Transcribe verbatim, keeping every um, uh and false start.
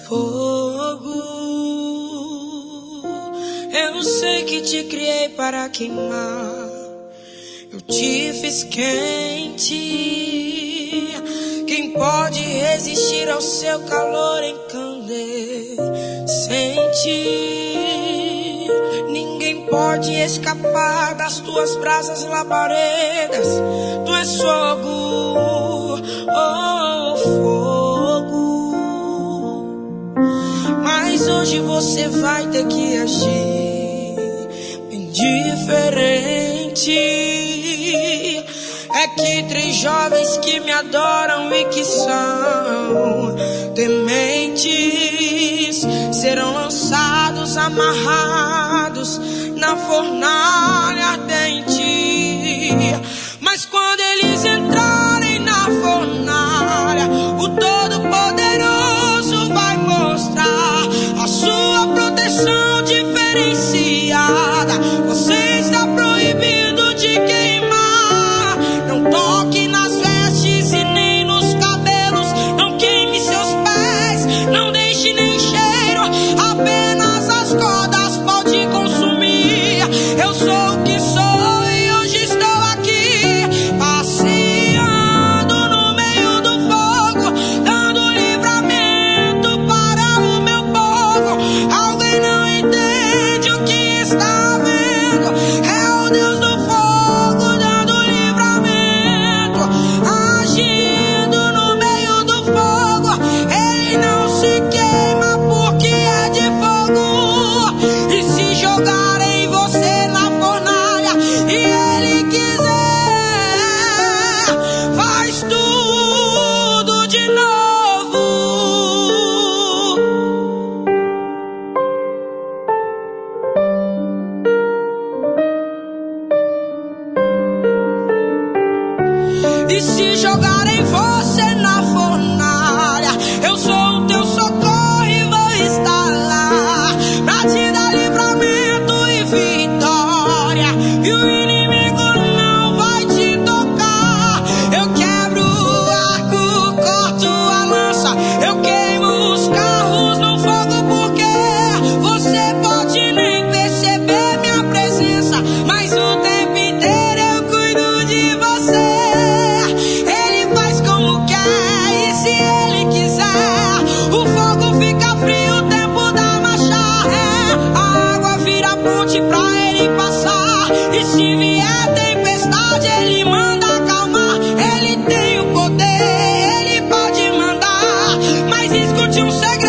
fogo. Eu sei que te criei para queimar. Eu te fiz quente. Quem pode resistir ao seu calor incandescente? Ninguém pode escapar das tuas brasas labaredas. Tu és fogo, oh fogo. Mas hoje você vai ter que agir bem diferente. É que três jovens que me adoram e que são tementes serão lançados, amarrados na fornalha ardente. Mas quando eles entrarem na fornalha, o Todo-Poderoso vai mostrar a sua proteção diferenciada. Você está proibido de queimar. Não toque nas vestes e nem nos cabelos. Não queime seus pés, não deixe nem cheiro. Apenas as cordas pode consumir. Eu sou o que sou e hoje estou aqui, passeando no meio do fogo, dando livramento para o meu povo. Alguém não entende o que está vendo. É o Deus do fogo dando livramento, agindo no meio do fogo. Ele não se queima porque é de fogo. E se jogarem você na fornalha e ele quiser, faz tudo de novo. E se jogarem você na fornalha, eu sou o teu socorro e vou estar lá pra te dar livramento e vitória. E o inimigo não vai te tocar. Eu quebro o arco, corto a lança, eu queimo os carros no fogo, porque você pode nem perceber minha presença, mas o tempo inteiro eu cuido de você. Ele faz como quer e se ele quiser, o fogo fica frio, o tempo da marcha ré. A água vira ponte pra ele passar. E se vier tempestade, ele manda acalmar. Ele tem o poder, ele pode mandar. Mas escute um segredo.